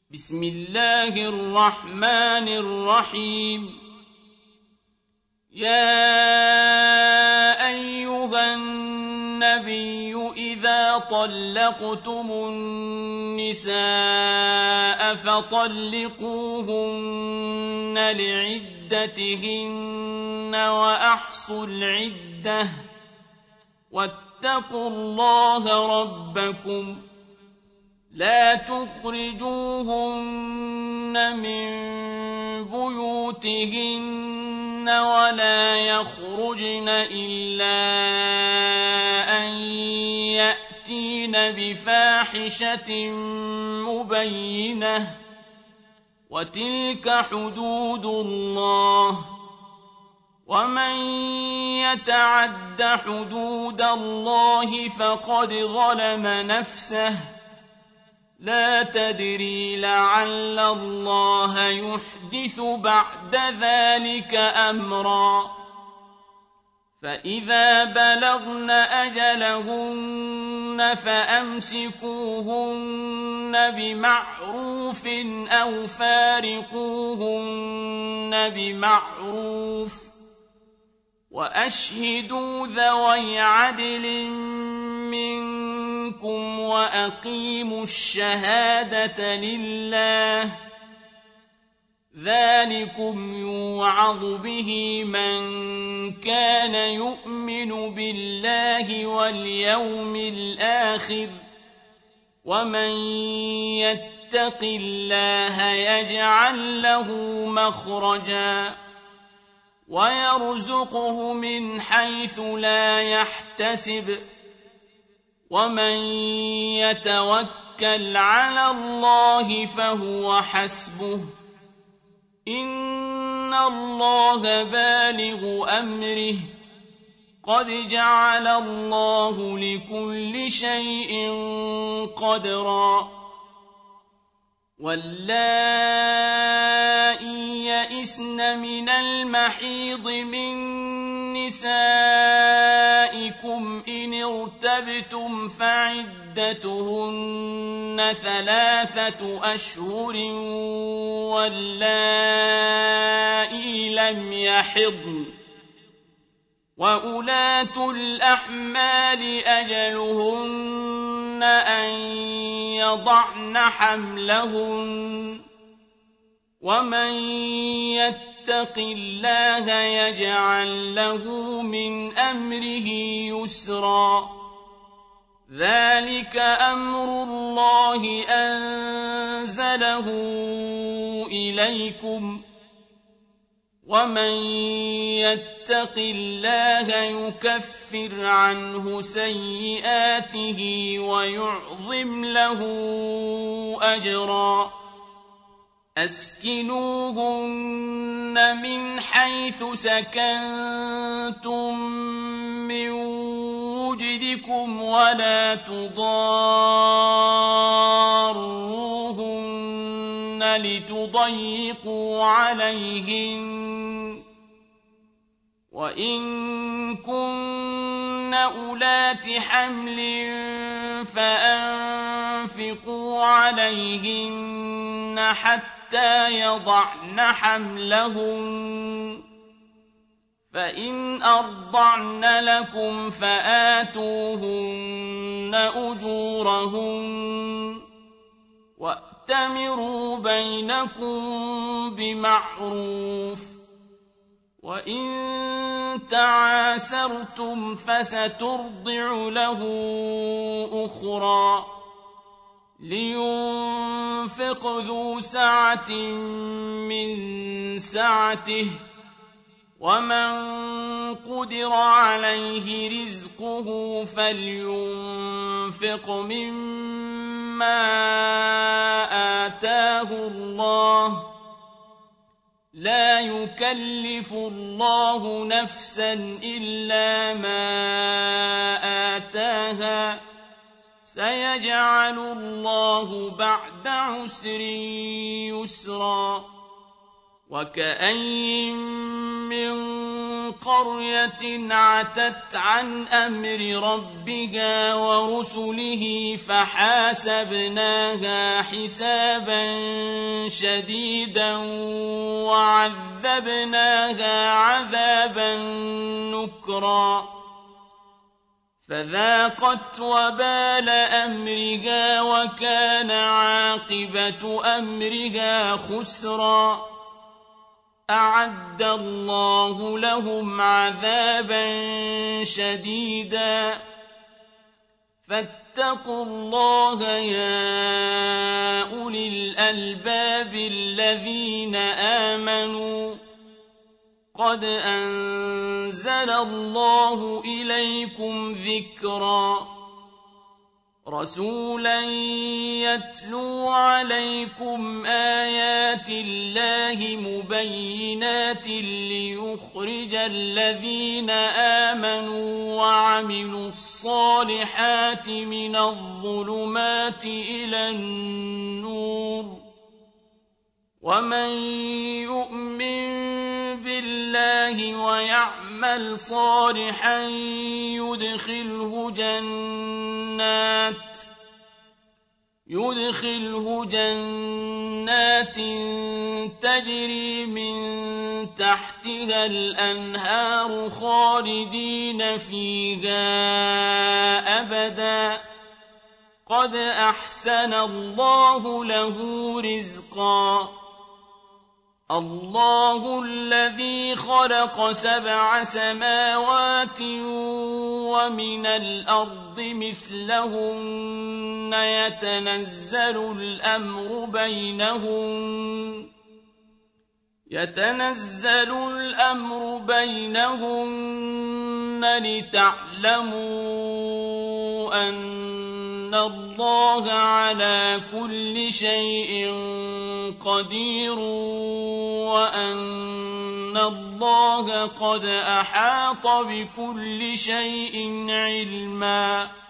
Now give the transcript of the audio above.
بسم الله الرحمن الرحيم يا أيها النبي إذا طلقتم النساء فطلقوهن لعدتهن وأحصوا العدة واتقوا الله ربكم لا تخرجوهن من بيوتهن ولا يخرجن إلا أن يأتين بفاحشة مبينة وتلك حدود الله ومن يتعد حدود الله فقد ظلم نفسه لا تدري لعل الله يحدث بعد ذلك أمرا فإذا بلغن أجلهن فأمسكوهن بمعروف أو فارقوهن بمعروف وأشهدوا ذوي عدل منكم وأقيموا الشهادة لله ذلكم يوعظ به من كان يؤمن بالله واليوم الآخر ومن يتق الله يجعل له مخرجا ويرزقه من حيث لا يحتسب ومن يتوكل على الله فهو حسبه إن الله بالغ أمره قد جعل الله لكل شيء قدرا واللائي يئسن من المحيض من نسائكم إن ارتبتم فعدتهن 3 أشهر واللائي لم يحضن وأولاة الأحمال أجلهن أن يضعن حملهن ومن يتق الله يجعل له من أمره يسرا ذلك أمر الله أنزله إليكم ومن يتق الله يكفر عنه سيئاته ويعظم له أجرا أسكنوهن من حيث سكنتم من وجدكم ولا تضاروهن لتضيقوا عليهن وإن كن أولات حمل فأنفقوا عليهن حتى يضعن حملهن فإن أرضعن لكم فآتوهن أجورهن وأتمروا بينكم بمعروف وإن تعاسرتم فسترضع له أخرى لينفق ذو سعة من سعته ومن قدر عليه رزقه فلينفق مما آتاه الله لا يكلف الله نفسا إلا ما آتاها سيجعل الله بعد عسر يسرا وكأين من قرية عتت عن أمر ربها ورسله فحاسبناها حسابا شديدا وعذبناها عذابا نكرا فذاقت وبال أمرها وكان عاقبة أمرها خسرا أعد الله لهم عذابا شديدا فاتقوا الله يا أولي الألباب الذين آمنوا قد أنزل الله إليكم ذكرا رسولا يتلو عليكم آيات الله مبينات ليخرج الذين آمنوا وعملوا الصالحات من الظلمات إلى النور ومن يؤمن بالله ويعمل صالحا يدخله جنات تجري من تحتها الأنهار خالدين فيها أبدا قد أحسن الله له رزقا الله الذي خلق 7 سماوات ومن الأرض مثلهن يتنزل الأمر بينهن لتعلموا أن الله على كل شيء قدير وأن الله قد أحاط بكل شيء علما